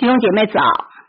弟兄姐妹早。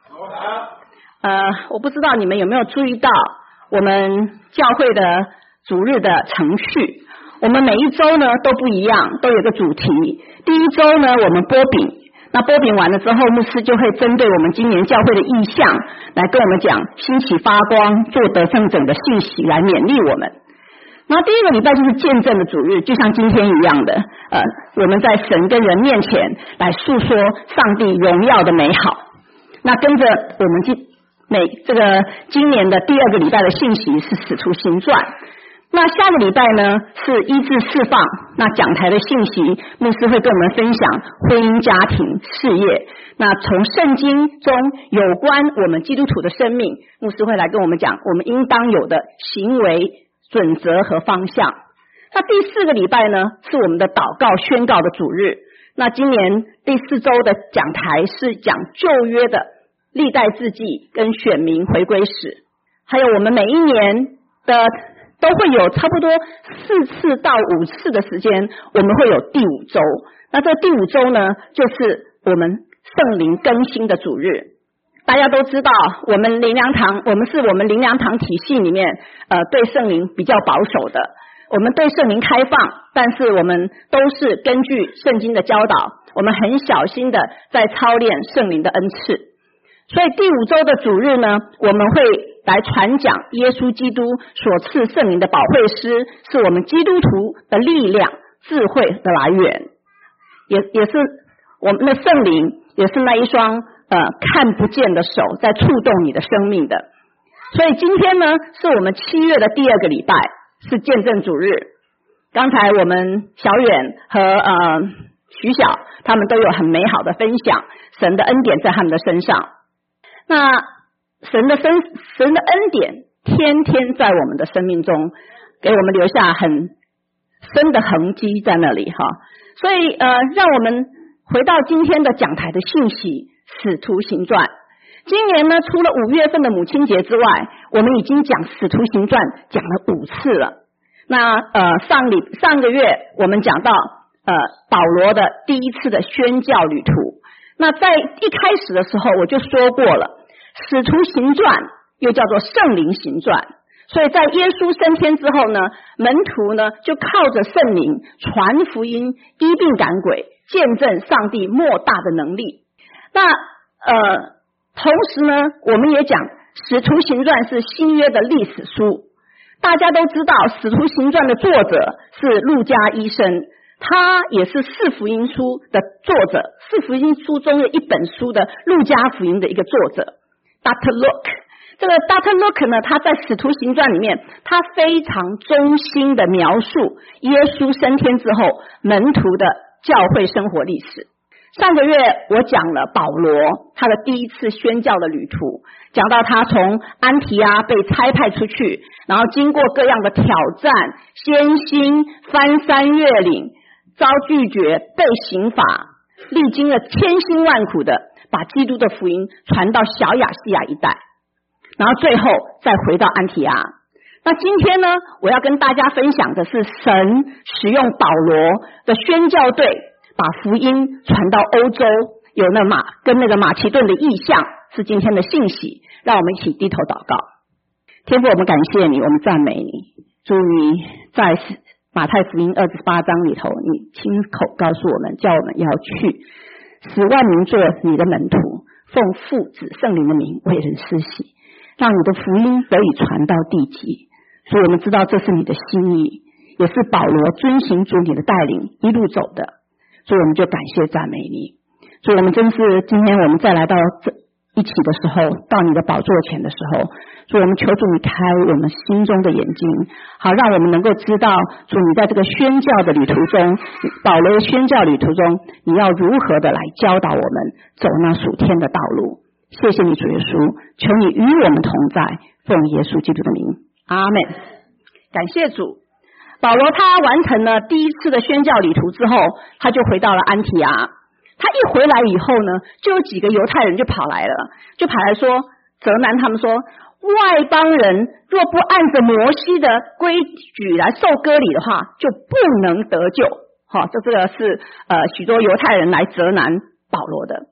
我不知道你们有没有注意到我们教会的主日的程序，我们每一周呢都不一样，都有个主题。第一周呢我们播饼，那播饼完了之后，牧师就会针对我们今年教会的意向来跟我们讲兴起发光做得胜者的信息，来勉励我们。然后第一个礼拜就是见证的主日，就像今天一样的，我们在神跟人面前来诉说上帝荣耀的美好。那跟着我们今年的第二个礼拜的信息是使徒行传。那下个礼拜呢是医治释放，那讲台的信息，牧师会跟我们分享婚姻家庭事业。那从圣经中有关我们基督徒的生命，牧师会来跟我们讲我们应当有的行为准则和方向。那第四个礼拜呢是我们的祷告宣告的主日。那今年第4周的讲台是讲旧约的历代志记跟选民回归史，还有我们每一年的都会有差不多4次到5次的时间，我们会有第5周。那这第5周呢就是我们圣灵更新的主日。大家都知道我们灵粮堂体系里面对圣灵比较保守的，我们对圣灵开放，但是我们都是根据圣经的教导，我们很小心的在操练圣灵的恩赐。所以第5周的主日呢，我们会来传讲耶稣基督所赐圣灵的保惠师，是我们基督徒的力量智慧的来源，也是我们的圣灵，也是那一双看不见的手在触动你的生命的。所以今天呢是我们7月的第2个礼拜，是见证主日。刚才我们小远和徐小他们都有很美好的分享，神的恩典在他们的身上。那神的恩典天天在我们的生命中给我们留下很深的痕迹在那里哈。所以让我们回到今天的讲台的信息，使徒行传。今年呢除了5月份的母亲节之外，我们已经讲使徒行传讲了5次了。那上个月我们讲到保罗的第一次的宣教旅途。那在一开始的时候我就说过了，使徒行传又叫做圣灵行传。所以在耶稣升天之后呢，门徒呢就靠着圣灵传福音，医病赶鬼，见证上帝莫大的能力。那同时呢我们也讲使徒行传是新约的历史书。大家都知道使徒行传的作者是路加医生，他也是4福音书的作者，4福音书中的一本书的路加福音的一个作者 Dr. Luke。 这个 Dr. Luke 呢，他在使徒行传里面他非常忠心的描述耶稣升天之后门徒的教会生活历史。上个月我讲了保罗他的第一次宣教的旅途，讲到他从安提阿被差派出去，然后经过各样的挑战，艰辛，翻山越岭，遭拒绝，被刑罚，历经了千辛万苦的把基督的福音传到小亚细亚一带，然后最后再回到安提阿。那今天呢我要跟大家分享的是神使用保罗的宣教队把福音传到欧洲，有跟那个马其顿的意象，是今天的信息。让我们一起低头祷告。天父，我们感谢你，我们赞美你。主，你在马太福音28章里头，你亲口告诉我们，叫我们要去使万民做你的门徒，奉父子圣灵的名为人施洗，让你的福音得以传到地极。所以我们知道这是你的心意，也是保罗遵行主你的带领一路走的。所以我们就感谢赞美你。所以我们真是今天我们再来到这一起的时候，到你的宝座前的时候，所以我们求主你开我们心中的眼睛，好让我们能够知道主你在这个宣教的旅途中，保罗的宣教旅途中，你要如何的来教导我们走那属天的道路。谢谢你主耶稣，求你与我们同在，奉耶稣基督的名，阿们。感谢主。保罗他完成了第一次的宣教旅途之后，他就回到了安提阿。他一回来以后呢，就有几个犹太人就跑来说，责难他们说，外邦人若不按着摩西的规矩来受割礼的话，就不能得救。这个是许多犹太人来责难保罗的。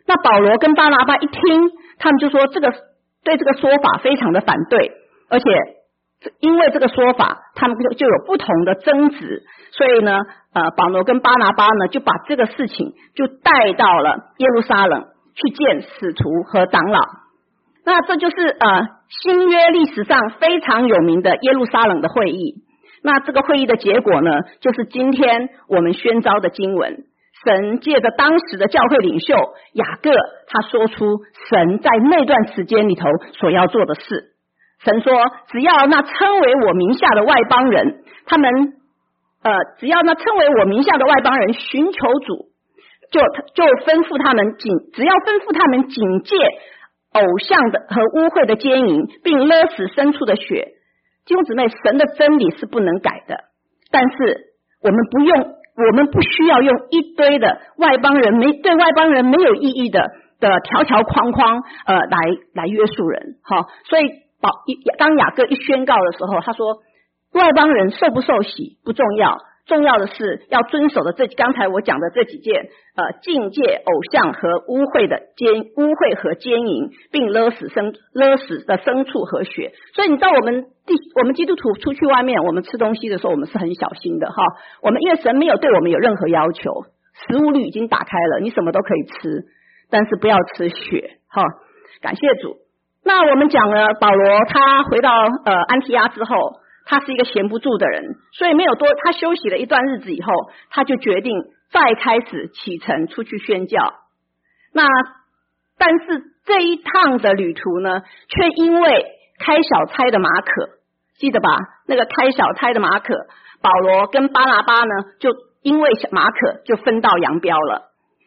那保罗跟巴拿巴一听，他们就说对这个说法非常的反对，而且因为这个说法，他们就有不同的争执，所以呢，保罗跟巴拿巴呢就把这个事情就带到了耶路撒冷去见使徒和长老。那这就是新约历史上非常有名的耶路撒冷的会议。那这个会议的结果呢，就是今天我们宣召的经文。神借着当时的教会领袖雅各，他说出神在那段时间里头所要做的事。神说，只要那称为我名下的外邦人，只要那称为我名下的外邦人寻求主，就吩咐他们只要吩咐他们警戒偶像的和污秽的奸淫，并勒死牲畜的血。弟兄姊妹，神的真理是不能改的，但是我们不需要用一堆的对外邦人没有意义的条条框框来约束人。好，所以当雅各一宣告的时候，他说外邦人受不受洗不重要，重要的是要遵守的刚才我讲的这几件境界偶像和污秽和奸淫，并勒死的牲畜和血。所以你知道我们基督徒出去外面，我们吃东西的时候我们是很小心的哈。我们因为神没有对我们有任何要求，食物律已经打开了，你什么都可以吃，但是不要吃血哈。感谢主。那我们讲了保罗他回到安提阿之后，他是一个闲不住的人，所以他休息了一段日子以后，他就决定再开始启程出去宣教。但是这一趟的旅途呢，却因为开小差的马可，记得吧？那个开小差的马可，保罗跟巴拿巴呢，就因为马可就分道扬镳了。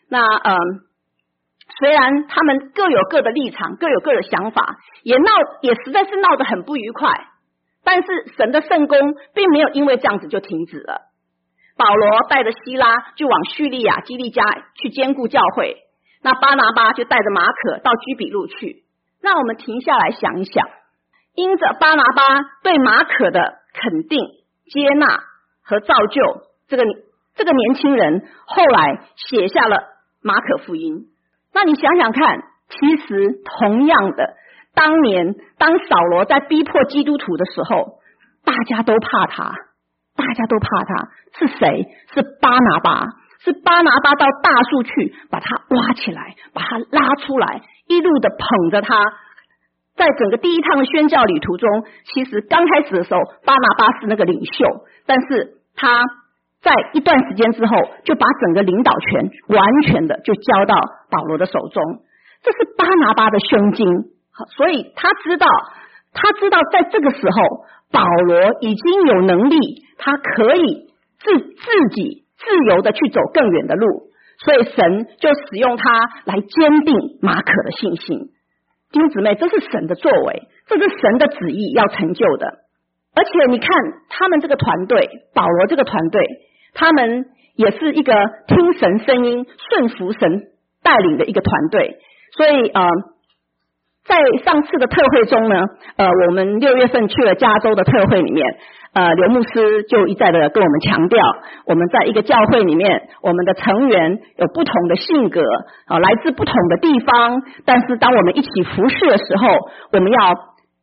虽然他们各有各的立场，各有各的想法，也实在是闹得很不愉快，但是神的圣工并没有因为这样子就停止了。保罗带着希拉就往叙利亚基利家去兼顾教会，那巴拿巴就带着马可到居比路去。那我们停下来想一想，因着巴拿巴对马可的肯定、接纳和造就，这个年轻人后来写下了马可福音。那你想想看，其实同样的，当年当扫罗在逼迫基督徒的时候，大家都怕他。是谁？是巴拿巴。是巴拿巴到大树去把他挖起来，把他拉出来，一路的捧着他。在整个第一趟的宣教旅途中，其实刚开始的时候巴拿巴是那个领袖，但是他在一段时间之后就把整个领导权完全的就交到保罗的手中。这是巴拿巴的胸襟，所以他知道在这个时候保罗已经有能力，他可以自己自由的去走更远的路，所以神就使用他来坚定马可的信心。弟兄姊妹，这是神的作为，这是神的旨意要成就的。而且你看他们这个团队，保罗这个团队，他们也是一个听神声音顺服神带领的一个团队。所以在上次的特会中呢，我们6月份去了加州的特会里面，刘牧师就一再的跟我们强调，我们在一个教会里面，我们的成员有不同的性格，来自不同的地方，但是当我们一起服侍的时候，我们要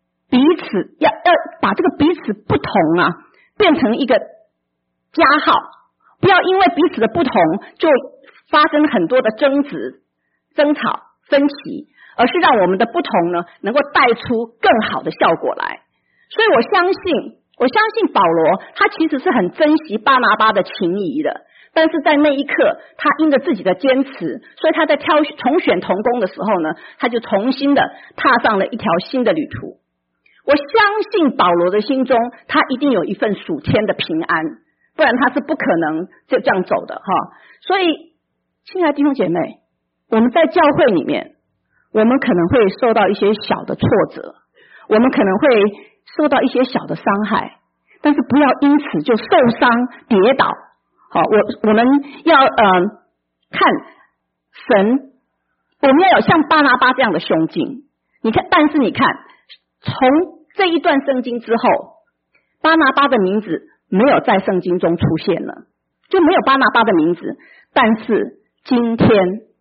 把这个彼此不同变成一个加号，不要因为彼此的不同就发生很多的争执、争吵、分歧，而是让我们的不同呢，能够带出更好的效果来。所以我相信保罗他其实是很珍惜巴拿巴的情谊的，但是在那一刻他因着自己的坚持，所以他在重选同工的时候呢，他就重新的踏上了一条新的旅途。我相信保罗的心中他一定有一份属天的平安，不然他是不可能就这样走的哈。所以亲爱的弟兄姐妹，我们在教会里面，我们可能会受到一些小的挫折，我们可能会受到一些小的伤害，但是不要因此就受伤跌倒。好，我们要看神，我们要有像巴拿巴这样的胸襟。你看，但是你看，从这一段圣经之后，巴拿巴的名字没有在圣经中出现了，就没有巴拿巴的名字。但是今天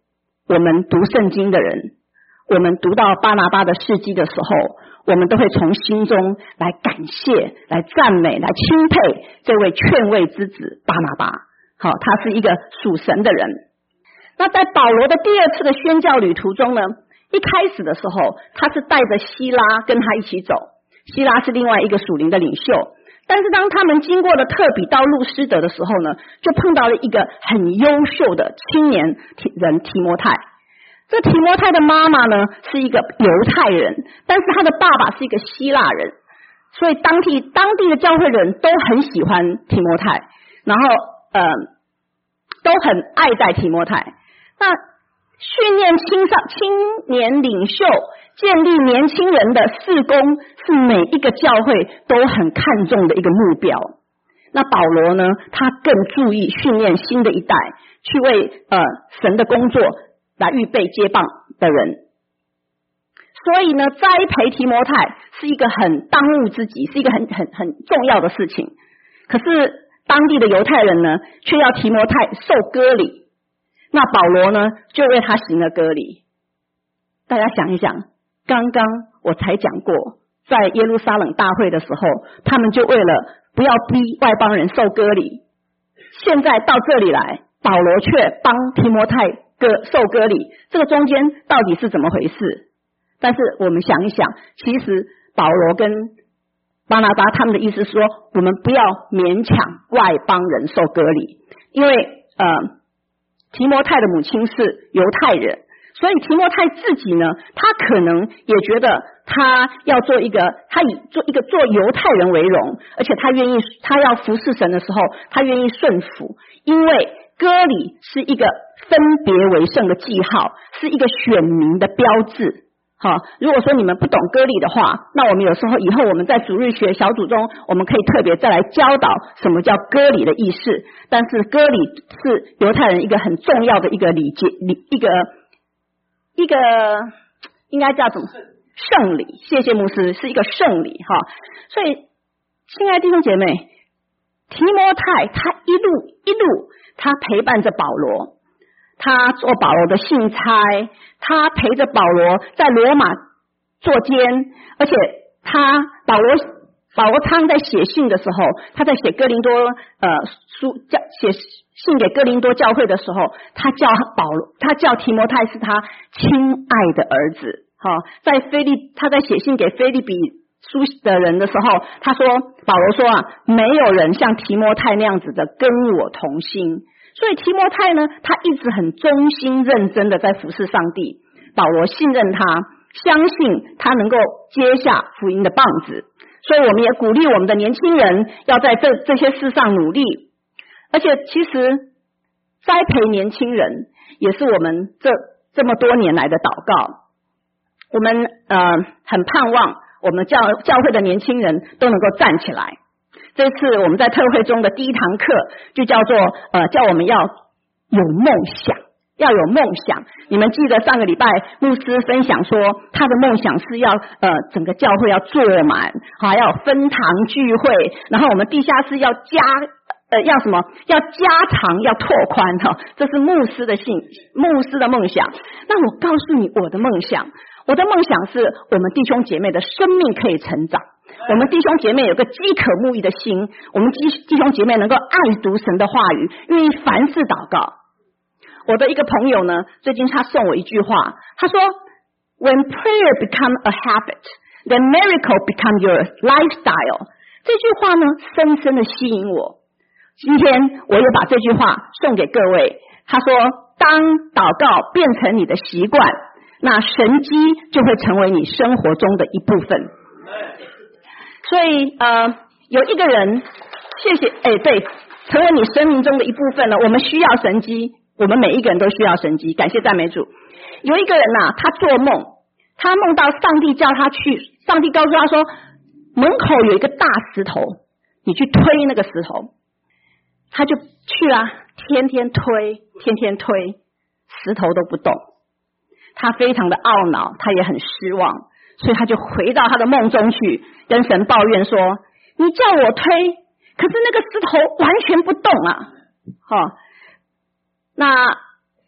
我们读圣经的人，我们读到巴拿巴的事迹的时候，我们都会从心中来感谢、来赞美、来钦佩这位劝慰之子巴拿巴。好，他是一个属神的人。那在保罗的第二次的宣教旅途中呢，一开始的时候，他是带着希拉跟他一起走，希拉是另外一个属灵的领袖。但是当他们经过了特比到路斯德的时候呢，就碰到了一个很优秀的青年人提摩太。这提摩太的妈妈呢是一个犹太人，但是他的爸爸是一个希腊人，所以当地的教会人都很喜欢提摩太，然后都很爱戴提摩太。那训练青年领袖，建立年轻人的事工，是每一个教会都很看重的一个目标。那保罗呢，他更注意训练新的一代，去为神的工作来预备接棒的人。所以呢，栽培提摩太是一个很当务之急，是一个很重要的事情。可是当地的犹太人呢，却要提摩太受割礼。那保罗呢，就为他行了割礼。大家想一想，刚刚我才讲过，在耶路撒冷大会的时候，他们就为了不要逼外邦人受割礼，现在到这里来，保罗却帮提摩太受割礼，这个中间到底是怎么回事？但是我们想一想，其实保罗跟巴拿巴他们的意思说，我们不要勉强外邦人受割礼，因为提摩太的母亲是犹太人，所以提摩太自己呢，他可能也觉得他要做一个犹太人为荣，而且他要服侍神的时候，他愿意顺服，因为割礼是一个分别为圣的记号，是一个选民的标志。好，如果说你们不懂割礼的话，那我们有时候以后我们在主日学小组中，我们可以特别再来教导什么叫割礼的意思。但是割礼是犹太人一个很重要的一个礼节，一个应该叫什么圣礼？谢谢牧师，是一个圣礼哈。所以，亲爱的弟兄姐妹，提摩太他一路他陪伴着保罗。他做保罗的信差，他陪着保罗在罗马做监，而且保罗常在写信的时候，他在写哥林多写信给哥林多教会的时候，他叫提摩太是他亲爱的儿子。他在写信给腓立比书的人的时候，他说保罗说啊，没有人像提摩太那样子的跟我同心。所以提摩太呢，他一直很忠心认真的在服侍上帝。保罗信任他，相信他能够接下福音的棒子。所以我们也鼓励我们的年轻人要在这些事上努力。而且其实栽培年轻人也是我们这么多年来的祷告。我们很盼望我们教会的年轻人都能够站起来。这次我们在特会中的第一堂课就叫做叫我们要有梦想，要有梦想。你们记得上个礼拜牧师分享说，他的梦想是要整个教会要坐满，要分堂聚会，然后我们地下室要要什么？要加长，要拓宽这是牧师的梦想。那我告诉你我的梦想，我的梦想是我们弟兄姐妹的生命可以成长。我们弟兄姐妹有个饥渴慕义的心，我们弟兄姐妹能够爱读神的话语，愿意凡事祷告。我的一个朋友呢，最近他送我一句话，他说 When prayer become a habit, then miracle become your lifestyle。 这句话呢，深深的吸引我。今天我也把这句话送给各位。他说，当祷告变成你的习惯，那神迹就会成为你生活中的一部分。所以有一个人对，成为你生命中的一部分了。我们需要神迹，我们每一个人都需要神迹，感谢赞美主。有一个人他做梦，他梦到上帝叫他去，上帝告诉他说，门口有一个大石头，你去推那个石头。他就去了，天天推，石头都不动。他非常的懊恼，他也很失望，所以他就回到他的梦中去，跟神抱怨说，你叫我推，可是那个石头完全不动啊。那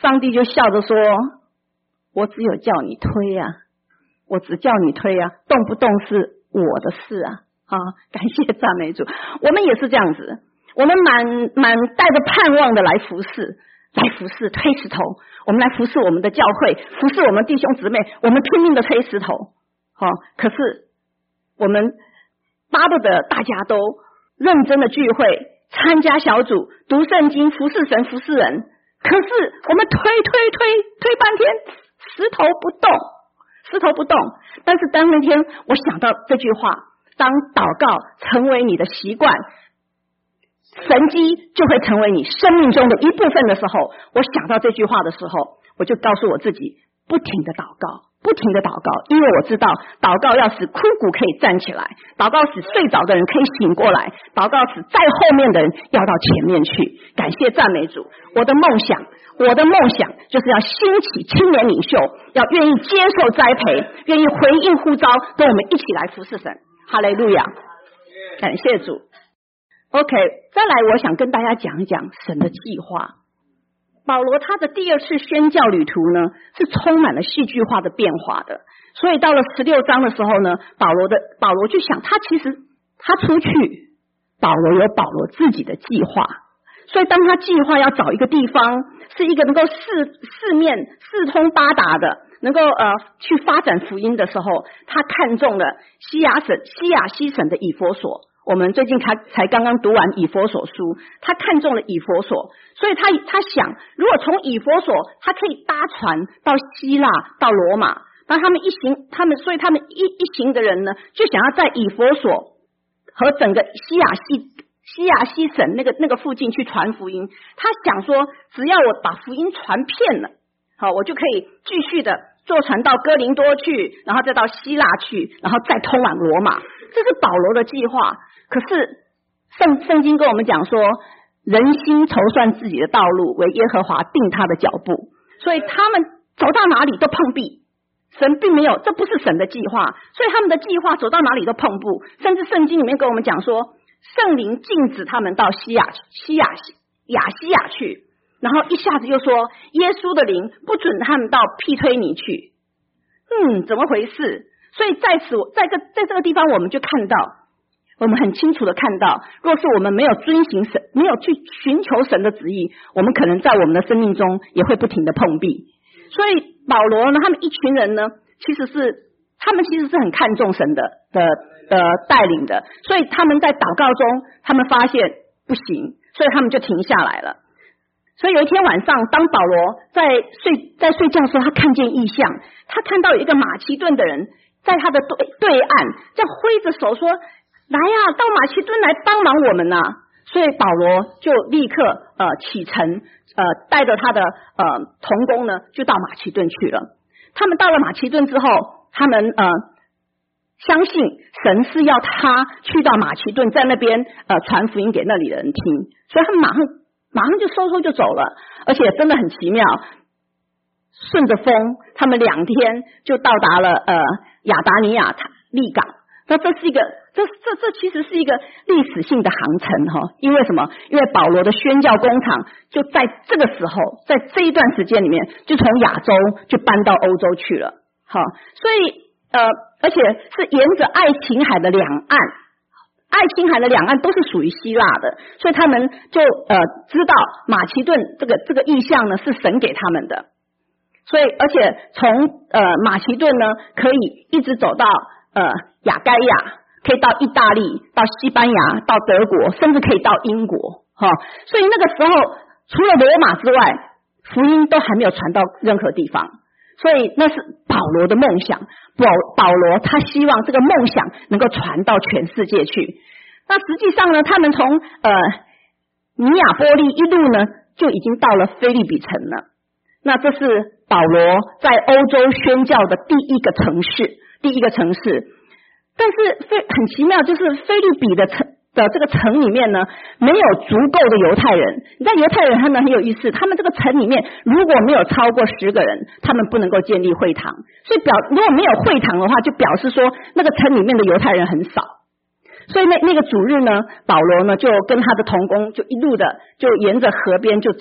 上帝就笑着说，我只有叫你推啊，我只叫你推啊，动不动是我的事啊。感谢赞美主。我们也是这样子，我们满带着盼望的来服侍推石头，我们来服侍我们的教会，服侍我们弟兄姊妹，我们拼命的推石头。可是我们巴不得大家都认真的聚会，参加小组，读圣经，服侍神，服侍人。可是我们推半天，石头不动。但是当那天我想到这句话，当祷告成为你的习惯，神迹就会成为你生命中的一部分的时候，我想到这句话的时候，我就告诉我自己，不停的祷告，因为我知道祷告要使枯骨可以站起来，祷告使睡着的人可以醒过来，祷告使在后面的人要到前面去。感谢赞美主。我的梦想就是要兴起青年领袖，要愿意接受栽培，愿意回应呼召，跟我们一起来服侍神。哈利路亚，感谢主。OK， 再来我想跟大家讲一讲神的计划。保罗他的第二次宣教旅途呢，是充满了戏剧化的变化的。所以到了16章的时候呢，保罗就想，他出去，保罗有保罗自己的计划。所以当他计划要找一个地方，是一个能够四通八达的，能够去发展福音的时候，他看中了西亚西省的以弗所。我们最近才刚刚读完以弗所书，他看中了以弗所，所以他想，如果从以弗所他可以搭船到希腊到罗马，那所以他们一行的人呢，就想要在以弗所和整个西亚西省那个附近去传福音。他想说，只要我把福音传遍了，我就可以继续的坐船到哥林多去，然后再到希腊去，然后再通往罗马。这是保罗的计划。可是圣经跟我们讲说，人心筹算自己的道路，为耶和华定他的脚步。所以他们走到哪里都碰壁，神并没有，这不是神的计划，所以他们的计划走到哪里都碰不。甚至圣经里面跟我们讲说，圣灵禁止他们到亚细亚去，然后一下子又说耶稣的灵不准他们到庇推尼去。怎么回事？所以在这个地方，我们就看到，我们很清楚的看到，若是我们没有遵行神，没有去寻求神的旨意，我们可能在我们的生命中也会不停的碰壁。所以保罗呢，他们一群人呢，他们其实是很看重神的带领的，所以他们在祷告中，他们发现不行，所以他们就停下来了。所以有一天晚上，当保罗在睡觉的时候，他看见异象，他看到有一个马其顿的人在他的对岸，这样挥着手说，来呀，到马其顿来帮忙我们啊。所以保罗就立刻启程，带着他的同工呢，就到马其顿去了。他们到了马其顿之后，他们相信神是要他去到马其顿，在那边传福音给那里的人听，所以他们马上就收就走了。而且真的很奇妙，顺着风，他们2天就到达了亚达尼亚利港。那这其实是一个历史性的航程哈，因为什么？因为保罗的宣教工厂就在这个时候，在这一段时间里面，就从亚洲就搬到欧洲去了。好，所以而且是沿着爱琴海的两岸，爱琴海的两岸都是属于希腊的，所以他们就知道马其顿这个意象呢是神给他们的。所以而且从马其顿呢可以一直走到亚该亚，可以到意大利，到西班牙，到德国，甚至可以到英国哈。所以那个时候除了罗马之外，福音都还没有传到任何地方。所以那是保罗的梦想，保罗他希望这个梦想能够传到全世界去。那实际上呢，他们从尼亚波利一路呢就已经到了腓立比城了。那这是保罗在欧洲宣教的第一个城市。但是很奇妙，就是腓立比的这个城里面呢，没有足够的犹太人。你知道犹太人他们很有意思，他们这个城里面如果没有超过10个人，他们不能够建立会堂。所以如果没有会堂的话，就表示说那个城里面的犹太人很少。所以那个主日呢，保罗呢就跟他的同工就一路的就沿着河边就走，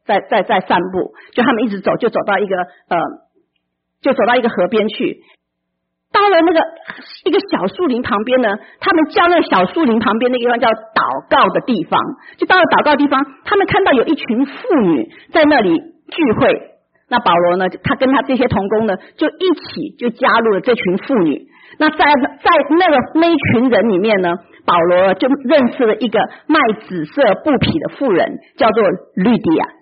在散步，就他们一直走，就走到一个河边去。到了那个一个小树林旁边呢，他们叫那个小树林旁边那个地方叫祷告的地方。就到了祷告的地方，他们看到有一群妇女在那里聚会。那保罗呢，他跟他这些同工呢，就一起就加入了这群妇女。那在那一群人里面呢，保罗就认识了一个卖紫色布匹的妇人，叫做吕底亚。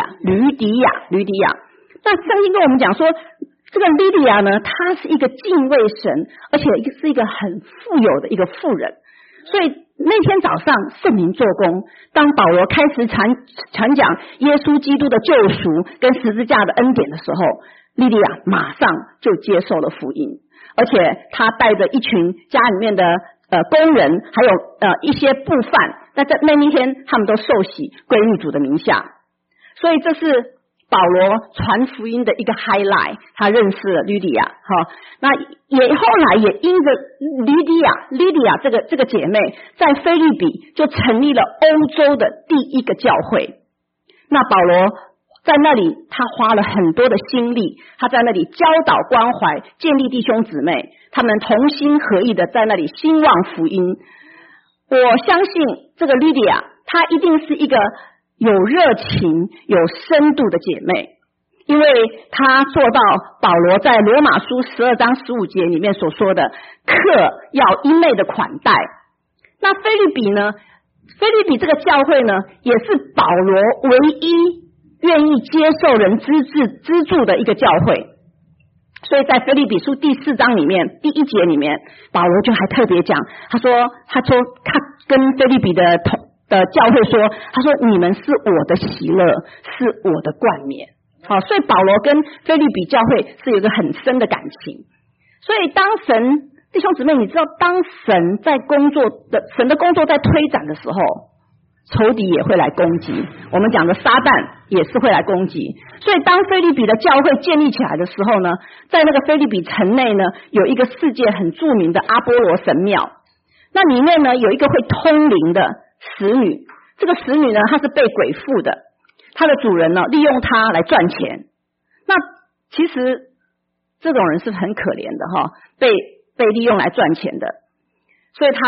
那圣经跟我们讲说，这个吕底亚呢，她是一个敬畏神，而且是一个很富有的一个妇人。所以那天早上圣灵做工，当保罗开始传讲耶稣基督的救赎跟十字架的恩典的时候，吕底亚马上就接受了福音，而且他带着一群家里面的工人，还有一些布贩，那天他们都受洗归入主的名下。所以这是保罗传福音的一个 highlight， 他认识了吕底亚，那也后来也因着吕底亚这个姐妹在腓立比就成立了欧洲的第一个教会。那保罗在那里他花了很多的心力，他在那里教导关怀，建立弟兄姊妹，他们同心合意的在那里兴旺福音。我相信这个吕底亚她一定是一个有热情有深度的姐妹，因为她做到保罗在罗马书12章15节里面所说的客要一昧的款待。那腓立比这个教会呢，也是保罗唯一愿意接受人资助的一个教会。所以在腓立比书第4章里面第1节里面，保罗就还特别讲，他说他跟腓立比的教会说，他说你们是我的喜乐，是我的冠冕。所以保罗跟腓立比教会是有一个很深的感情。所以当弟兄姊妹，你知道当神的工作在推展的时候，仇敌也会来攻击，我们讲的撒旦也是会来攻击。所以当腓立比的教会建立起来的时候呢，在那个腓立比城内呢，有一个世界很著名的阿波罗神庙，那里面呢有一个会通灵的使女，这个使女呢，她是被鬼附的，她的主人呢利用她来赚钱。那其实这种人是很可怜的被利用来赚钱的。所以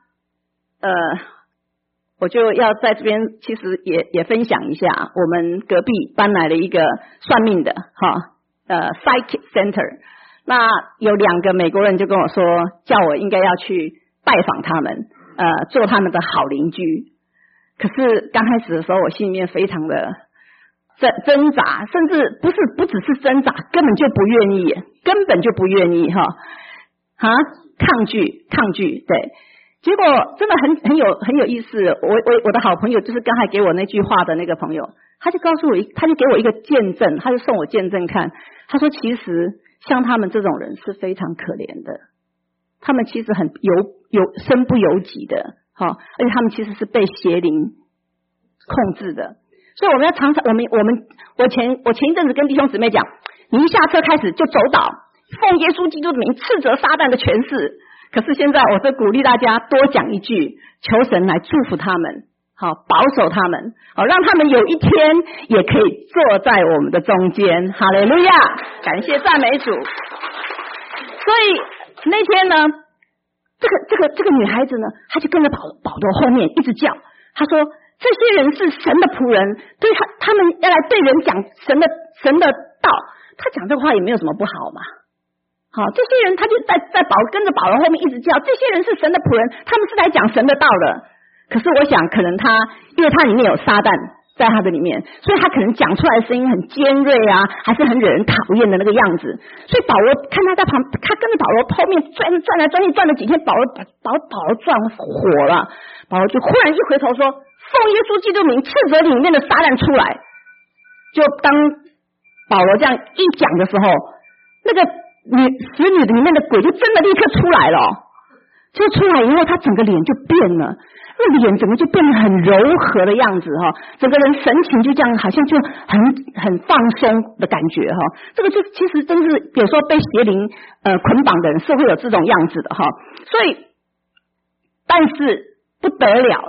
我就要在这边其实也分享一下，我们隔壁搬来了一个算命的psychic center。那有2个美国人就跟我说，叫我应该要去拜访他们，做他们的好邻居。可是刚开始的时候，我心里面非常的挣扎，甚至不只是挣扎，根本就不愿意抗拒。对，结果真的很有意思。我的好朋友就是刚才给我那句话的那个朋友，他就给我一个见证，他就送我见证看。他说其实像他们这种人是非常可怜的，他们其实很身不由己的，而且他们其实是被邪灵控制的。所以我们要常常我前一阵子跟弟兄姊妹讲，你一下车开始就走倒，奉耶稣基督的名斥责撒旦的权势。可是现在我是鼓励大家多讲一句，求神来祝福他们，保守他们，让他们有一天也可以坐在我们的中间。哈利路亚，感谢赞美主。所以那天呢，这个女孩子呢，她就跟着保罗后面一直叫，她说这些人是神的仆人，对他们要来对人讲神的道。她讲这话也没有什么不好嘛。这些人他就跟着保罗后面一直叫，这些人是神的仆人，他们是来讲神的道的。可是我想可能因为他里面有撒旦在他的里面，所以他可能讲出来的声音很尖锐啊，还是很惹人讨厌的那个样子。所以保罗看他跟着保罗后面转来转去，转了几天，保罗转火了。保罗就忽然一回头说，奉耶稣基督名斥责里面的撒旦出来。就当保罗这样一讲的时候，那个使女里面的鬼就真的立刻出来了。就出来以后，他整个脸就变了，那脸整个就变得很柔和的样子整个人神情就这样，好像就很放松的感觉这个就其实真是有时候被邪灵捆绑的人是会有这种样子的所以但是不得了了，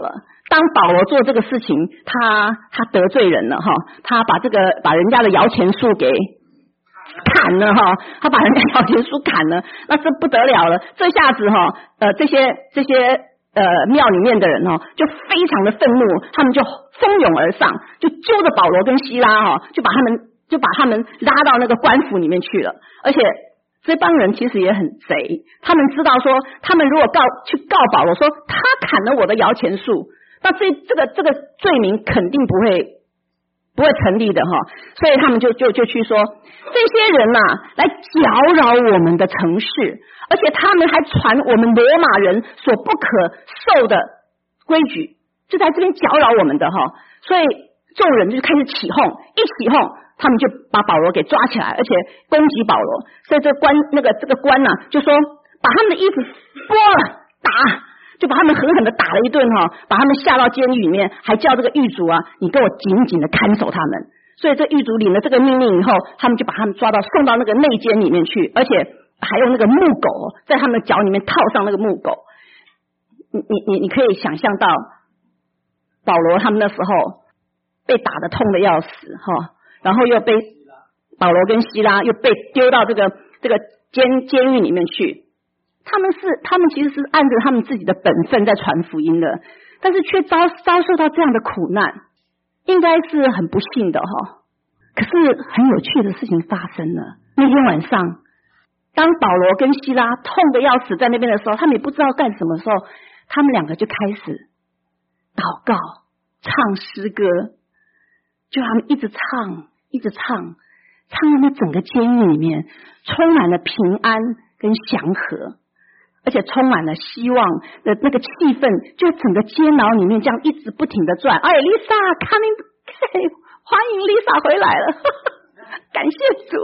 当保罗做这个事情，他得罪人了哈，他把人家的摇钱树给砍了哈，他把人家摇钱树砍了，那这不得了了，这下子哈这些庙里面的人哦就非常的愤怒，他们就蜂拥而上，就揪着保罗跟希拉哈，就把他们拉到那个官府里面去了。而且这帮人其实也很贼，他们知道说，他们如果去告保罗说他砍了我的摇钱树，那这个罪名肯定不会成立的哈，所以他们就去说，这些人来搅扰我们的城市，而且他们还传我们罗马人所不可受的规矩，就在这边搅扰我们的哈，所以众人就开始起哄，一起哄，他们就把保罗给抓起来，而且攻击保罗，所以这个官就说把他们的衣服剥了打。就把他们狠狠的打了一顿哈，把他们下到监狱里面，还叫这个狱卒你给我紧紧的看守他们。所以这狱卒领了这个命令以后，他们就把他们送到那个内监里面去，而且还用那个木狗在他们的脚里面套上那个木狗。你可以想象到保罗他们那时候被打得痛的要死哈，然后又被保罗跟希拉又被丢到这个监狱里面去。他们其实是按着他们自己的本分在传福音的，但是却遭受到这样的苦难，应该是很不幸的哈。可是很有趣的事情发生了，那天晚上，当保罗跟希拉痛得要死在那边的时候，他们也不知道干什么时候，他们两个就开始祷告、唱诗歌，就他们一直唱到那整个监狱里面充满了平安跟祥和。而且充满了希望的那个气氛，就整个监牢里面这样一直不停的转。哎 ，Lisa coming， 欢迎 Lisa 回来了，感谢主。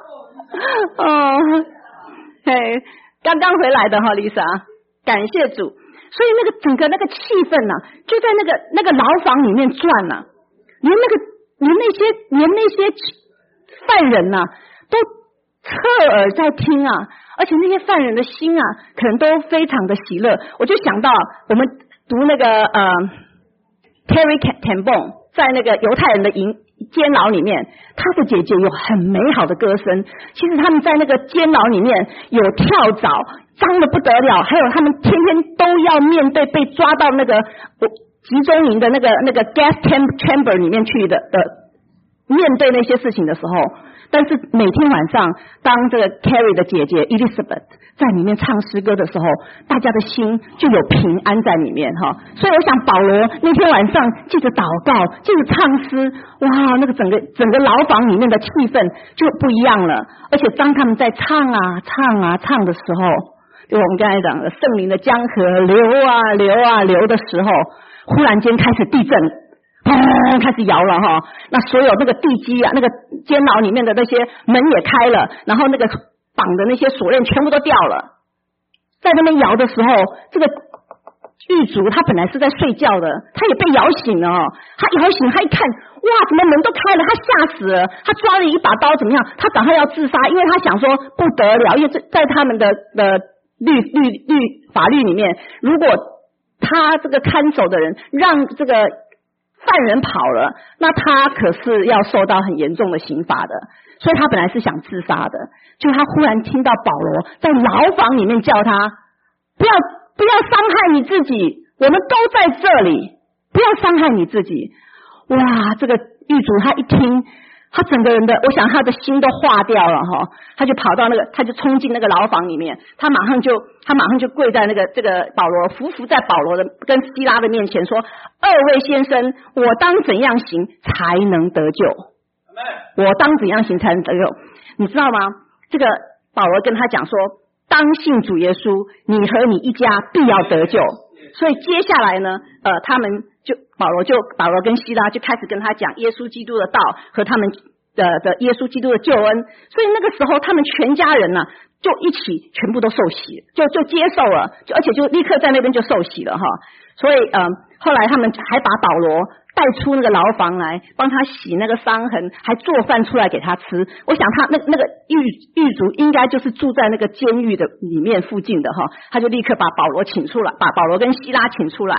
刚刚回来的哈 ，Lisa， 感谢主。所以那个整个那个气氛就在那个牢房里面转连那些犯人都侧耳在听而且那些犯人的心可能都非常的喜乐。我就想到我们读那个Terry Tambon 在那个犹太人的监牢里面，他的姐姐有很美好的歌声。其实他们在那个监牢里面有跳蚤，脏的不得了，还有他们天天都要面对被抓到那个集中营的那个 gas chamber 里面去的面对那些事情的时候。但是每天晚上当这个 Carrie 的姐姐 Elizabeth 在里面唱诗歌的时候，大家的心就有平安在里面哈。所以我想保罗那天晚上借着祷告，借着唱诗，哇，那个整个牢房里面的气氛就不一样了。而且当他们在唱的时候，就我们刚才讲的圣灵的江河流的时候，忽然间开始地震，开始摇了哈，那所有那个地基那个监牢里面的那些门也开了，然后那个绑的那些锁链全部都掉了。在那边摇的时候，这个狱卒他本来是在睡觉的，他也被摇醒了他摇醒，他一看，哇，怎么门都开了，他吓死了，他抓了一把刀，怎么样？他赶快要自杀，因为他想说不得了，因为在他们的法律里面，如果他这个看守的人让这个犯人跑了，那他可是要受到很严重的刑罚的，所以他本来是想自杀的，就他忽然听到保罗在牢房里面叫他不要伤害你自己，我们都在这里，不要伤害你自己。哇，这个狱卒他一听，他整个人的，我想他的心都化掉了哈，他就跑到他就冲进那个牢房里面，他马上就跪在这个保罗，匍匐在保罗的跟希拉的面前说：“二位先生，我当怎样行才能得救？我当怎样行才能得救？”你知道吗？这个保罗跟他讲说：“当信主耶稣，你和你一家必要得救。”所以接下来呢，他们保罗跟希拉就开始跟他讲耶稣基督的道和他们的耶稣基督的救恩，所以那个时候他们全家人就一起全部都受洗，就接受了，而且就立刻在那边就受洗了哈。所以后来他们还把保罗带出那个牢房来，帮他洗那个伤痕，还做饭出来给他吃。我想他那个狱卒应该就是住在那个监狱的里面附近的哈，他就立刻把保罗请出来，把保罗跟希拉请出来。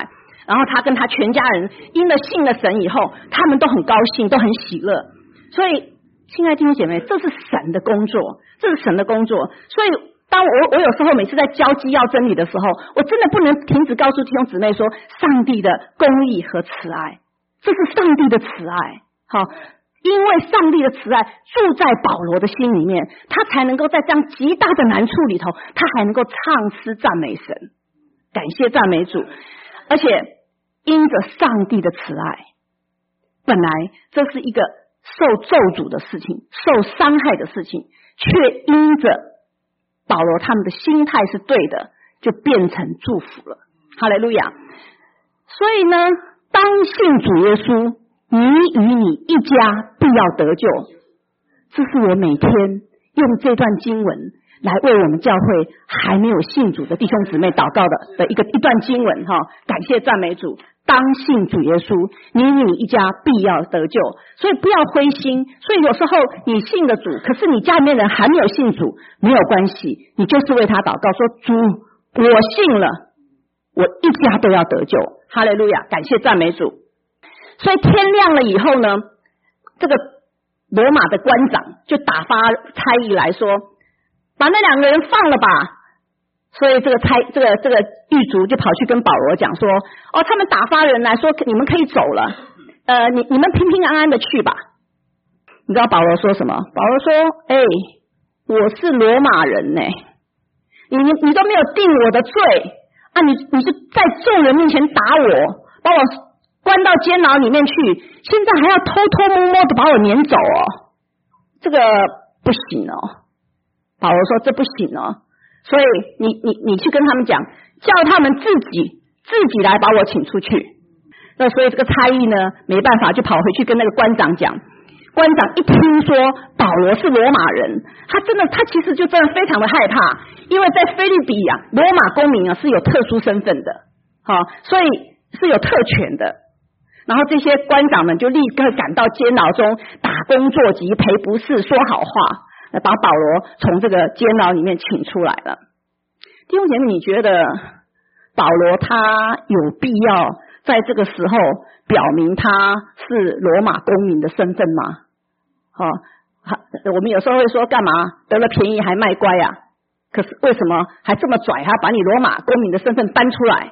然后他跟他全家人因了信了神以后，他们都很高兴，都很喜乐。所以亲爱的弟兄姐妹，这是神的工作，这是神的工作。所以当我有时候每次在教基要真理的时候，我真的不能停止告诉弟兄姊妹说，上帝的公义和慈爱，这是上帝的慈爱。好，因为上帝的慈爱住在保罗的心里面，他才能够在这样极大的难处里头，他还能够唱诗赞美神，感谢赞美主。而且因着上帝的慈爱，本来这是一个受咒诅的事情，受伤害的事情，却因着保罗他们的心态是对的，就变成祝福了。哈利路亚！所以呢，当信主耶稣，你与你一家必要得救。这是我每天用这段经文来为我们教会还没有信主的弟兄姊妹祷告的一段经文哈，感谢赞美主。当信主耶稣，你与你一家必要得救。所以不要灰心。所以有时候你信了主，可是你家里面人还没有信主，没有关系，你就是为他祷告说，主，我信了，我一家都要得救。哈利路亚，感谢赞美主。所以天亮了以后呢，这个罗马的官长就打发差役来说，把那两个人放了吧。所以这个狱卒就跑去跟保罗讲说，哦，他们打发人来说你们可以走了，你们平平安安的去吧。你知道保罗说什么？保罗说，我是罗马人呢，你都没有定我的罪啊，你是在众人面前打我，把我关到监牢里面去，现在还要偷偷摸摸的把我撵走哦，这个不行哦。保罗说这不行哦，所以你去跟他们讲，叫他们自己来把我请出去。那所以这个差役呢没办法，就跑回去跟那个官长讲。官长一听说保罗是罗马人，他其实就真的非常的害怕，因为在腓立比啊，罗马公民啊是有特殊身份的，所以是有特权的。然后这些官长们就立刻赶到监牢中，打工作揖，赔不是，说好话，把保罗从这个监牢里面请出来了。弟兄姐妹，你觉得保罗他有必要在这个时候表明他是罗马公民的身份吗？我们有时候会说，干嘛得了便宜还卖乖啊？可是为什么还这么拽，还把你罗马公民的身份搬出来？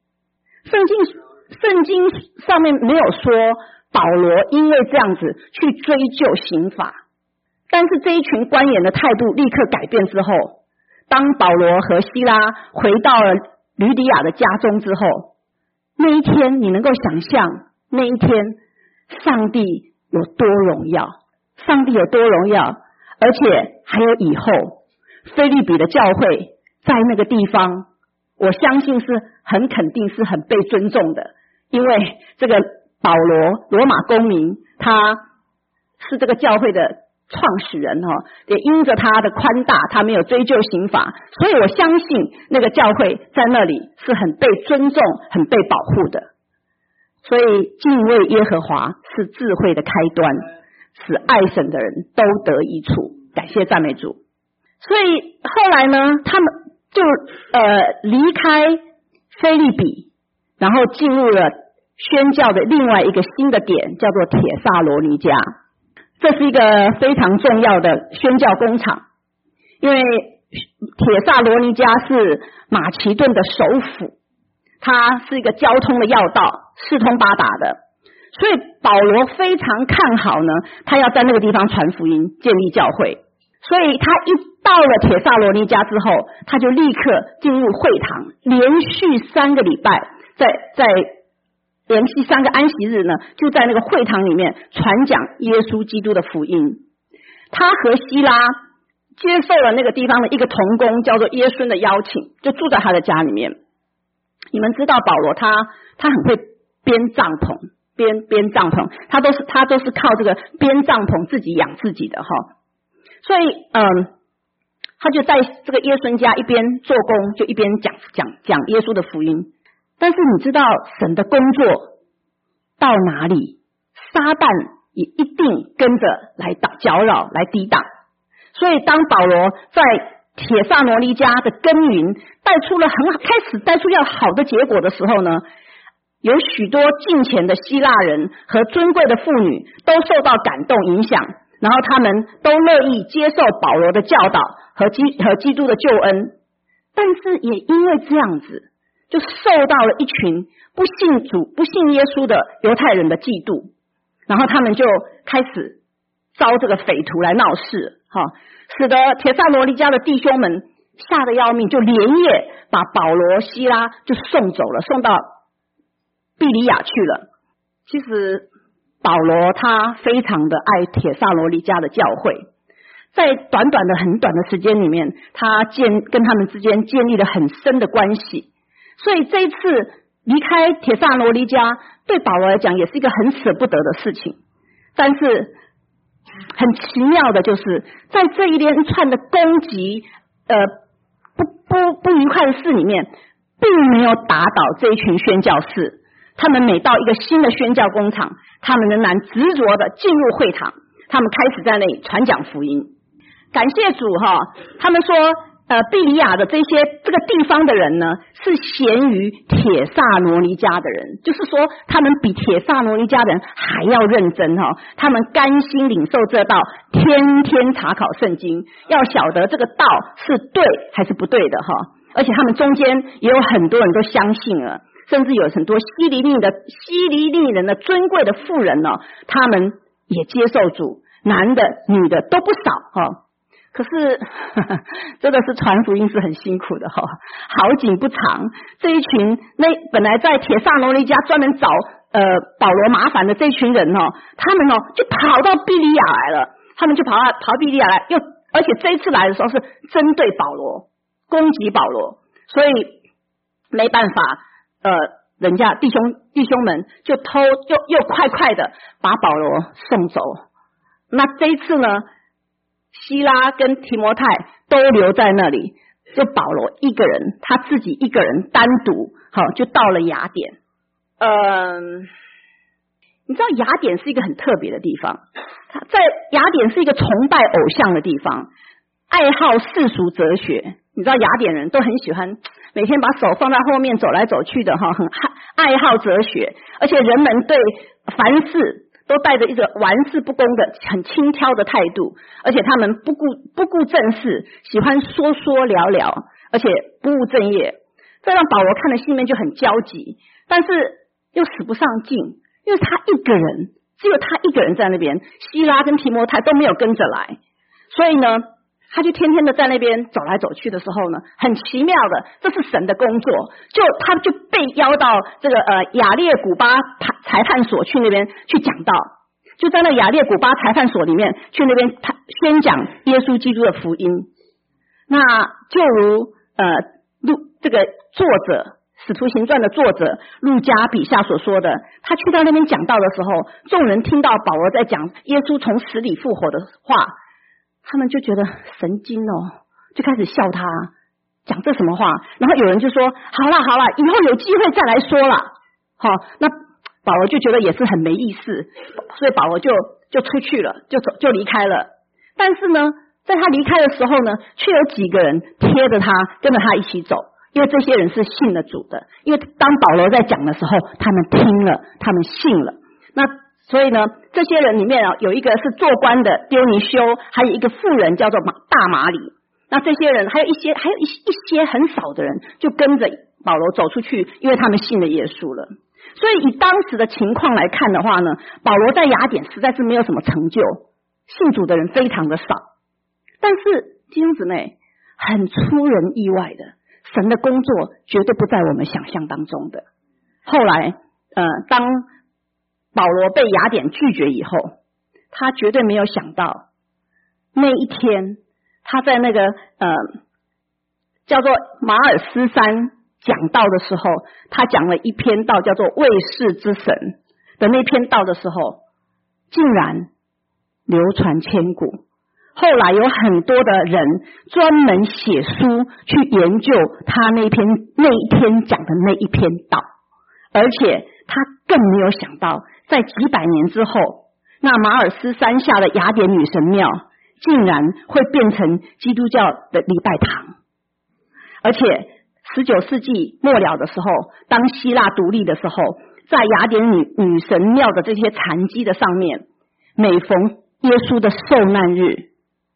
圣经上面没有说保罗因为这样子去追究刑罚，但是这一群官员的态度立刻改变之后，当保罗和希拉回到了吕底亚的家中之后，那一天你能够想象那一天上帝有多荣耀，上帝有多荣耀，而且还有以后腓立比的教会在那个地方，我相信是很肯定是很被尊重的，因为这个保罗罗马公民他是这个教会的创始人也因着他的宽大，他没有追究刑罚，所以我相信那个教会在那里是很被尊重，很被保护的。所以敬畏耶和华是智慧的开端，使爱神的人都得益处，感谢赞美主。所以后来呢，他们就离开腓立比，然后进入了宣教的另外一个新的点，叫做帖撒罗尼迦。这是一个非常重要的宣教工厂，因为帖撒罗尼迦是马其顿的首府，它是一个交通的要道，四通八达的，所以保罗非常看好呢，他要在那个地方传福音，建立教会。所以他一到了帖撒罗尼迦之后，他就立刻进入会堂，连续3个礼拜，在连续3个安息日呢，就在那个会堂里面传讲耶稣基督的福音。他和希拉接受了那个地方的一个同工叫做耶孙的邀请，就住在他的家里面。你们知道保罗他很会编帐篷，编帐篷，他都是靠这个编帐篷自己养自己的所以他就在这个耶孙家一边做工，就一边讲耶稣的福音。但是你知道神的工作到哪里，撒旦也一定跟着来搅扰，来抵挡。所以当保罗在帖撒罗尼迦的耕耘开始带出要好的结果的时候呢， 有许多近前的希腊人和尊贵的妇女都受到感动影响，然后他们都乐意接受保罗的教导和基督的救恩。但是也因为这样子，就受到了一群不信主、不信耶稣的犹太人的嫉妒，然后他们就开始招这个匪徒来闹事，使得帖撒罗尼迦的弟兄们吓得要命，就连夜把保罗、西拉就送走了，送到庇里亚去了。其实保罗他非常的爱帖撒罗尼迦的教会，在很短的时间里面，他跟他们之间建立了很深的关系，所以这一次离开帖撒罗尼迦对保罗来讲也是一个很舍不得的事情。但是很奇妙的就是在这一连串的攻击不愉快的事里面，并没有打倒这一群宣教士。他们每到一个新的宣教工厂，他们仍然执着的进入会堂，他们开始在那里传讲福音。感谢主他们说庇里亚的这个地方的人呢，是贤于帖撒罗尼迦的人，就是说他们比帖撒罗尼迦人还要认真他们甘心领受这道，天天查考圣经，要晓得这个道是对还是不对的而且他们中间也有很多人都相信了，甚至有很多希利尼人的尊贵的妇人他们也接受主，男的女的都不少可是真的是传福音是很辛苦的好景不长，这一群本来在帖撒罗尼迦专门找保罗麻烦的这一群人他们就跑到庇里亚来了，他们就跑庇里亚来，而且这一次来的时候是针对保罗，攻击保罗，所以没办法人家弟兄们就又快的把保罗送走。那这一次呢，希拉跟提摩太都留在那里，就保罗一个人，他自己一个人单独就到了雅典。你知道雅典是一个很特别的地方，在雅典是一个崇拜偶像的地方，爱好世俗哲学。你知道雅典人都很喜欢每天把手放在后面走来走去的很爱好哲学，而且人们对凡事都带着一个玩世不恭的很轻佻的态度，而且他们不顾正事，喜欢说聊聊，而且不务正业，这让保罗看了心里面就很焦急，但是又使不上劲，因为他一个人，只有他一个人在那边，希拉跟提摩太都没有跟着来，所以呢他就天天的在那边走来走去的时候呢，很奇妙的，这是神的工作，他就被邀到这个雅列古巴裁判所去那边去讲道，就在那雅列古巴裁判所里面去那边宣讲耶稣基督的福音。那就如这个作者使徒行传的作者路加笔下所说的，他去到那边讲道的时候，众人听到保罗在讲耶稣从死里复活的话，他们就觉得神经就开始笑他讲这什么话，然后有人就说好啦，以后有机会再来说啦那保罗就觉得也是很没意思，所以保罗就出去了，就离开了。但是呢，在他离开的时候呢，却有几个人贴着他跟着他一起走，因为这些人是信了主的，因为当保罗在讲的时候，他们听了，他们信了。那所以呢，这些人里面有一个是做官的丢尼修，还有一个妇人叫做大马里。那这些人还有一些很少的人就跟着保罗走出去，因为他们信了耶稣了。所以以当时的情况来看的话呢，保罗在雅典实在是没有什么成就，信主的人非常的少。但是弟兄姊妹，很出人意外的，神的工作绝对不在我们想象当中的。后来当保罗被雅典拒绝以后，他绝对没有想到那一天他在那个叫做马尔斯山讲道的时候，他讲了一篇道叫做卫士之神的那篇道的时候，竟然流传千古。后来有很多的人专门写书去研究他那一天讲的那一篇道，而且他更没有想到在几百年之后，那马尔斯山下的雅典女神庙竟然会变成基督教的礼拜堂。而且19世纪末了的时候，当希腊独立的时候， 在雅典女神庙的这些残基的上面，每逢耶稣的受难日，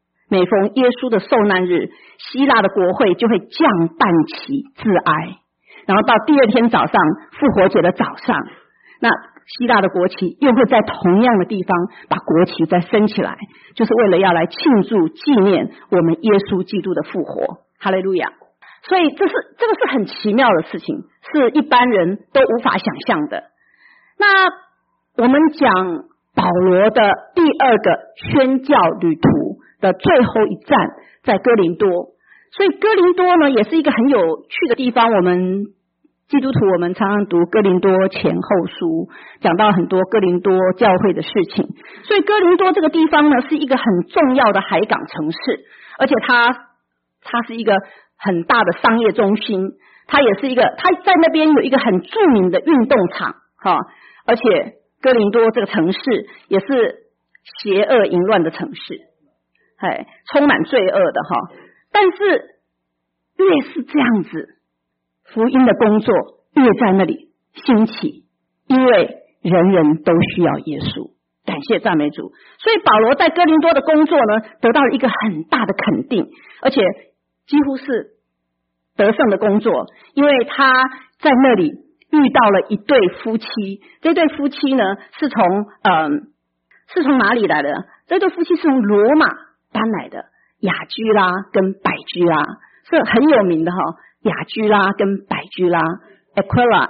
希腊的国会就会降半旗致哀，然后到第二天早上复活节的早上，那希腊的国旗又会在同样的地方把国旗再升起来，就是为了要来庆祝纪念我们耶稣基督的复活。哈利路亚！所以这个是很奇妙的事情，是一般人都无法想象的。那我们讲保罗的第二个宣教旅途的最后一站在哥林多，所以哥林多呢也是一个很有趣的地方。我们基督徒我们常常读哥林多前后书，讲到很多哥林多教会的事情，所以哥林多这个地方呢是一个很重要的海港城市，而且它是一个很大的商业中心，它也是一个，它在那边有一个很著名的运动场而且哥林多这个城市也是邪恶淫乱的城市，充满罪恶的但是越是这样子，福音的工作越在那里兴起，因为人人都需要耶稣。感谢赞美主。所以保罗在哥林多的工作呢，得到了一个很大的肯定，而且几乎是得胜的工作，因为他在那里遇到了一对夫妻。这对夫妻呢是从哪里来的？这对夫妻是从罗马搬来的，雅居拉跟百居拉是很有名的雅居拉跟百居拉 Aquila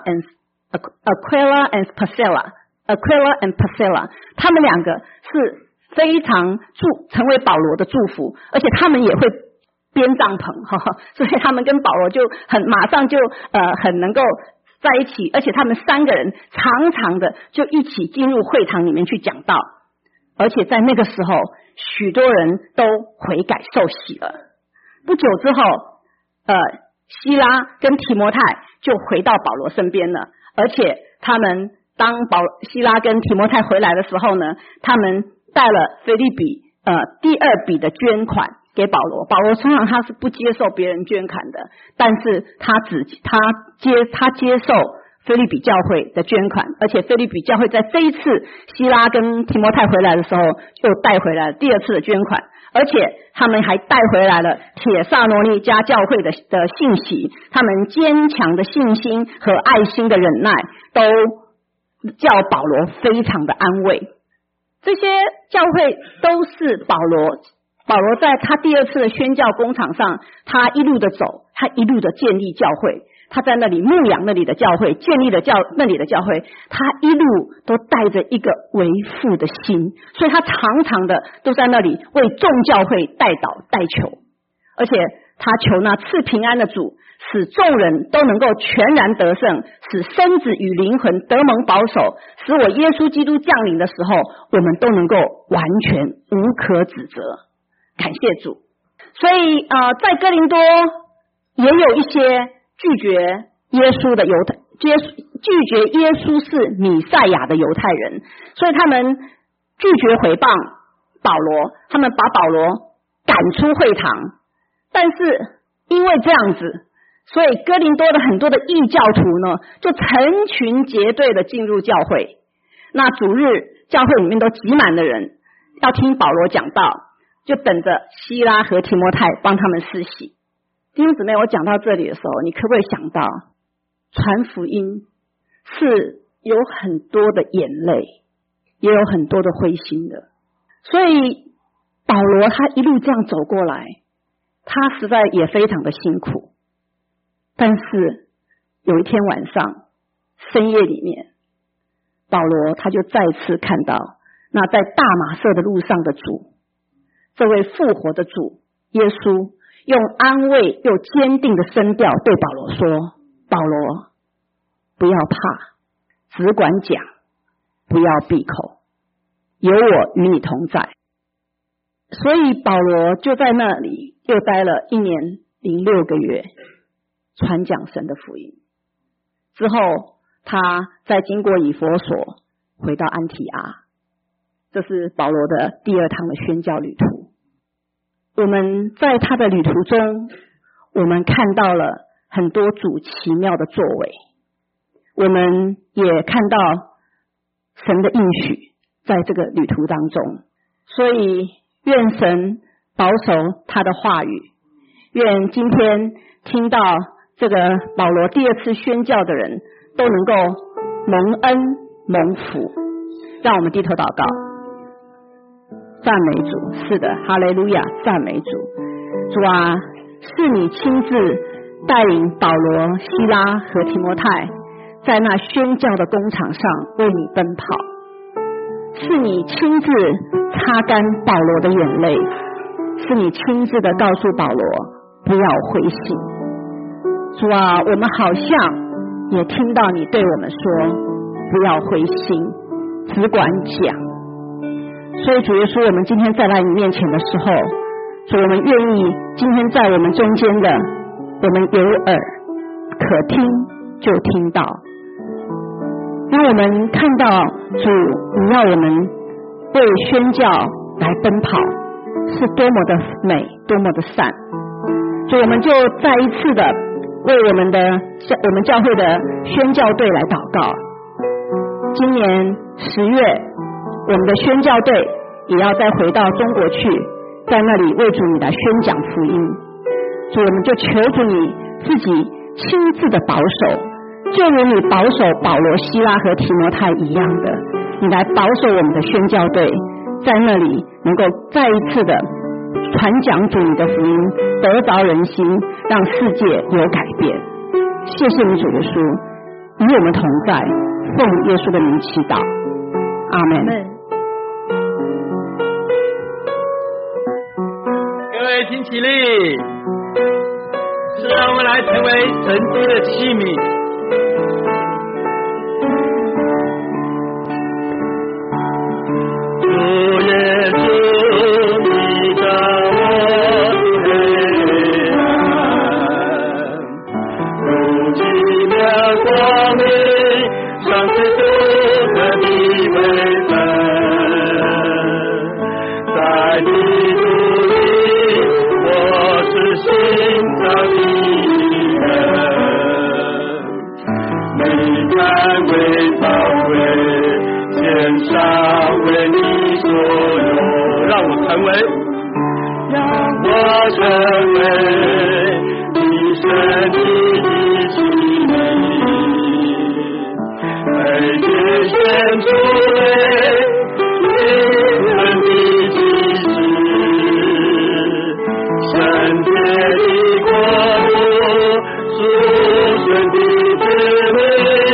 and Priscilla 他们两个是非常成为保罗的祝福，而且他们也会编帐篷所以他们跟保罗就马上就很能够在一起，而且他们三个人常常的就一起进入会堂里面去讲道，而且在那个时候许多人都悔改受洗了。不久之后希拉跟提摩太就回到保罗身边了，而且他们当希拉跟提摩太回来的时候呢，他们带了腓立比第二笔的捐款给保罗。保罗通常他是不接受别人捐款的，但是他接受腓立比教会的捐款，而且腓立比教会在这一次希拉跟提摩太回来的时候就带回来了第二次的捐款，而且他们还带回来了帖撒罗尼迦教会的信息，他们坚强的信心和爱心的忍耐都叫保罗非常的安慰。这些教会都是保罗在他第二次的宣教工场上，他一路的走，他一路的建立教会，他在那里牧养那里的教会，建立了那里的教会，他一路都带着一个为父的心，所以他常常的都在那里为众教会代祷代求，而且他求那赐平安的主，使众人都能够全然得胜，使身子与灵魂得蒙保守，使我耶稣基督降临的时候，我们都能够完全无可指责。感谢主。所以在哥林多也有一些拒绝耶稣的拒绝耶稣是弥赛亚的犹太人，所以他们拒绝毁谤保罗，他们把保罗赶出会堂。但是因为这样子，所以哥林多的很多的异教徒呢，就成群结队的进入教会。那主日教会里面都挤满了人，要听保罗讲道，就等着希拉和提摩太帮他们施洗。弟兄姊妹，我讲到这里的时候，你可不可以想到传福音是有很多的眼泪，也有很多的灰心的。所以保罗他一路这样走过来，他实在也非常的辛苦。但是有一天晚上深夜里面，保罗他就再次看到那在大马色的路上的主，这位复活的主耶稣用安慰又坚定的声调对保罗说，保罗不要怕，只管讲，不要闭口，有我与你同在。所以保罗就在那里又待了1年06个月，传讲神的福音。之后他再经过以弗所回到安提阿，这是保罗的第2趟的宣教旅途。我们在他的旅途中，我们看到了很多主奇妙的作为。 我们也看到神的应许在这个旅途当中。所以愿神保守他的话语，愿今天听到这个保罗第二次宣教的人都能够蒙恩蒙福。让我们低头祷告。赞美主，是的，哈利路亚，赞美主。主啊，是你亲自带领保罗、西拉和提摩太在那宣教的工场上为你奔跑，是你亲自擦干保罗的眼泪，是你亲自的告诉保罗不要灰心。主啊，我们好像也听到你对我们说不要灰心，只管讲。所以主耶稣，我们今天再来你面前的时候，主，我们愿意今天在我们中间的，我们有耳可听就听到，让我们看到主你要我们为宣教来奔跑是多么的美，多么的善。所以我们就再一次的为我们教会的宣教队来祷告。今年10月我们的宣教队也要再回到中国去，在那里为主你来宣讲福音。所以我们就求主你自己亲自的保守，就如你保守保罗、西拉和提摩太一样的，你来保守我们的宣教队，在那里能够再一次的传讲主你的福音，得着人心，让世界有改变。谢谢你主耶稣，与我们同在，奉耶稣的名祈祷，阿们。 各位请起立，是让我们来成为神迹的器皿。主耶稣，你的我黑暗，如奇妙光明，上次独特的位分，在基督里，我是新造的人，你看为宝贵，献上为你所有，让我成为你身体的器皿，被拣选出来灵魂的机制，圣洁的国度，属神的子民，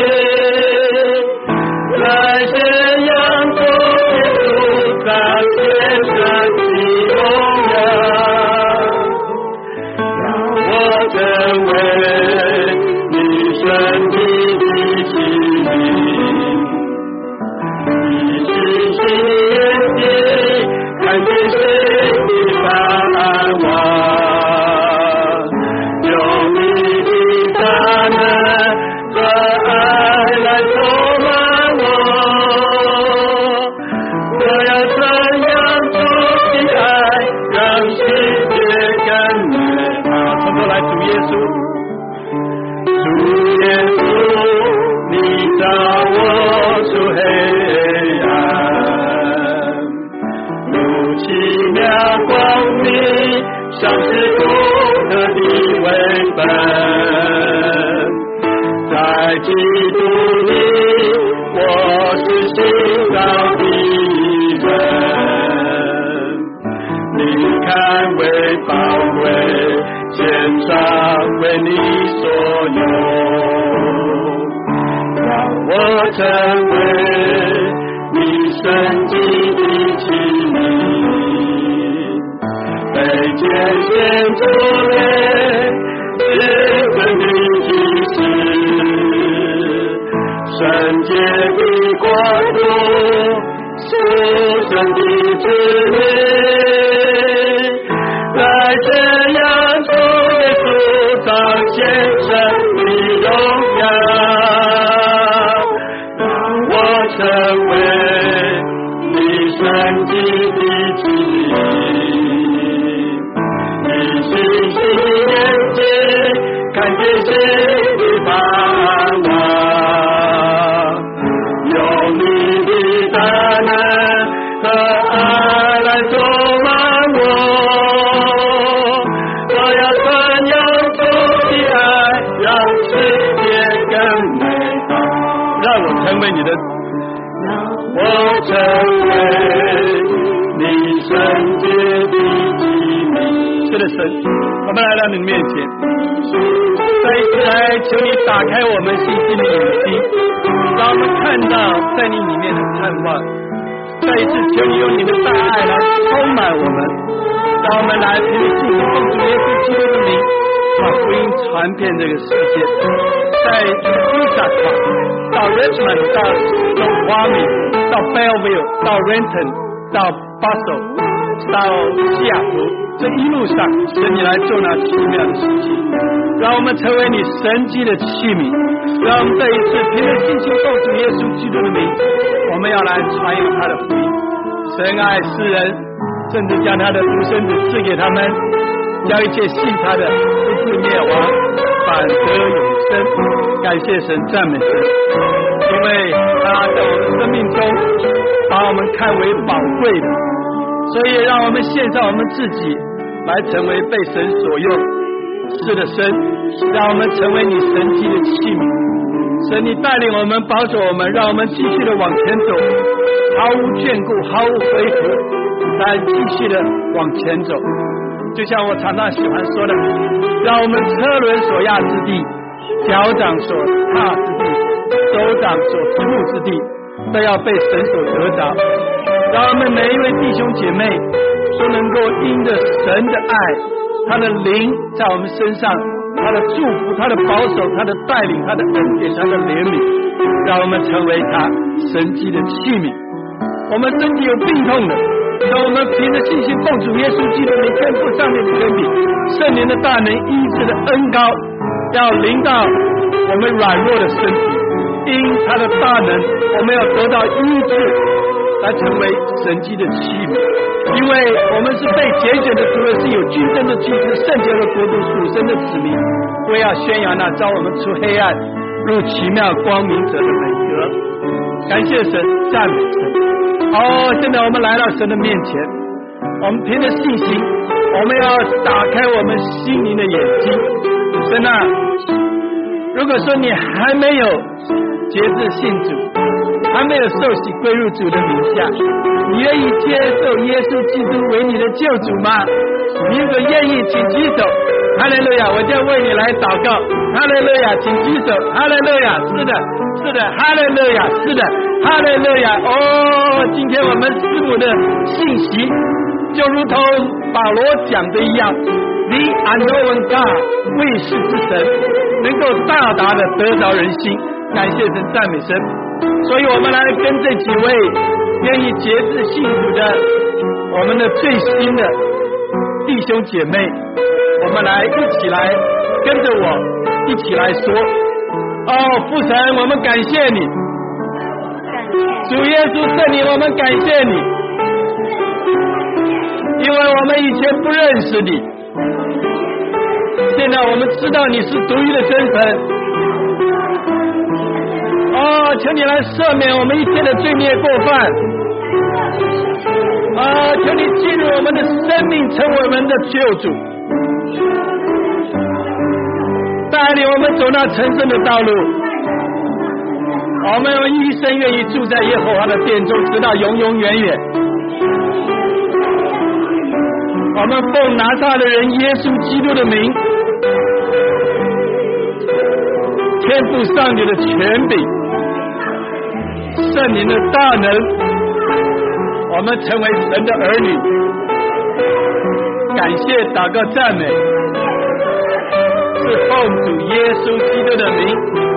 来宣扬主耶稣彰显神的荣耀，让我成为你身体的器皿，以信心眼睛看见神的盼望，用你的大能和爱来充满我，我要传扬主的爱，让世界更美好。从头来，主耶稣，主耶稣，你照我出黑暗，如奇妙光明，像是独特的微分，在基督里，我是新造的人，你看为宝贵，献上为你所有，让我成为你神迹的器皿，被拣选出来灵魂的机制，圣洁的国度，属神的子民，来宣扬主耶稣彰显神的荣耀，让成为你的，我成为你圣洁的器皿。是的，神，我们来到你面前，再一次来求你打开我们信心的眼睛，让我们看到在你里面的盼望。再一次求你用你的大爱来充满我们，让我们来凭着信心奉主耶稣基督的名，把福音传遍这个世界。在伊萨卡到 Richmond 到 Snoqualmie 到 Belleville 到 Renton 到 Basel 到西雅图，这一路上神你来做那奇妙的事情，让我们成为你神迹的器皿，让我们这一次凭着信心奉主耶稣基督的名，我们要来传扬他的福音。神爱世人，甚至将他的独生子赐给他们，叫一切信他的不至灭亡，反得永生。感谢神，赞美神，因为他在我们生命中把我们看为宝贵的，所以让我们献上我们自己来成为被神所用。是的，神，让我们成为你神迹的器皿。神，你带领我们，保守我们，让我们继续的往前走，毫无眷顾，毫无回头，来继续的往前走。就像我常常喜欢说的，让我们车轮所压之地，脚掌所踏之地，手掌所触之地，都要被神所得着。让我们每一位弟兄姐妹都能够因着神的爱，他的灵在我们身上，他的祝福，他的保守，他的带领，他的恩典，他的怜悯，让我们成为他神迹的器皿。我们身体有病痛的，让我们凭着信心奉主耶稣基督的天赋上面的权柄，圣灵的大能医治的恩膏要临到我们软弱的身体，因他的大能我们要得到医治，来成为神迹的器皿。因为我们是被拣选的族人，是有君尊的祭司，圣洁的国度，属神的子民，我要宣扬那召我们出黑暗入奇妙光明者的美德。感谢神，赞美神。现在我们来到神的面前，我们凭着信心，我们要打开我们心灵的眼睛。神啊，如果说你还没有决志信主，还没有受洗归入主的名下，你愿意接受耶稣基督为你的救主吗？你如果愿意，请举手。哈利路亚！我就为你来祷告。哈利路亚！请举手。哈利路亚！是的，是的。哈利路亚！是的。哈利路亚！今天我们师母的信息就如同保罗讲的一样，你 unknown God 未识之神，能够大大的得着人心。感谢神，赞美神。所以我们来跟这几位愿意节制信主的我们的最新的弟兄姐妹，我们来一起来跟着我一起来说，父神，我们感谢你，主耶稣圣灵，我们感谢你，因为我们以前不认识你，现在我们知道你是独一的真神。求你来赦免我们一切的罪孽过犯。求你进入我们的生命，成为我们的救主，带领我们走那成圣的道路。我们一生愿意住在耶和华的殿中，直到永永远远。我们奉拿撒勒人耶稣基督的名，天父上帝的权柄，圣灵的大能，我们成为神的儿女。感谢祷告赞美，是奉主耶稣基督的名，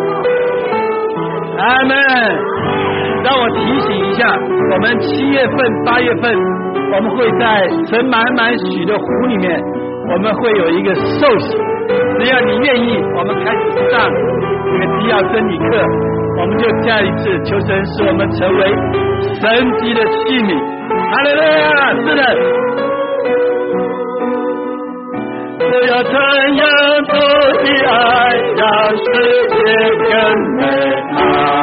阿们。让我提醒一下，我们7月份、8月份，我们会在盛满许的湖里面，我们会有一个受洗。只要你愿意，我们开始上这个基要真理课，我们就再一次求神使我们成为神迹的器皿。哈利路亚！是的，只有这样主的爱，让世界更美好。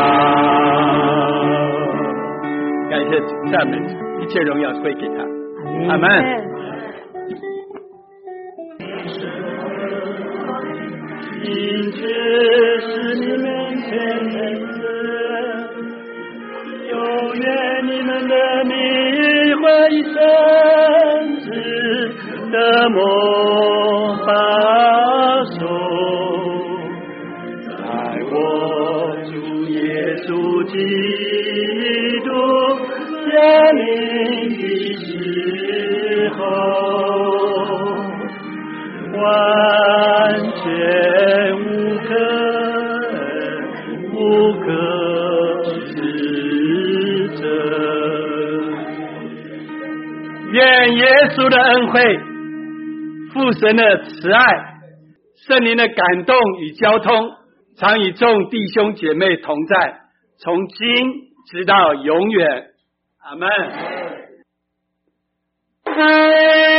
感谢主，赞美主，一切荣耀归给他。阿们。因此是你面前的完全无可指责。愿耶稣的恩惠、父神的慈爱、圣灵的感动与交通，常与众弟兄姐妹同在，从今直到永远。阿们。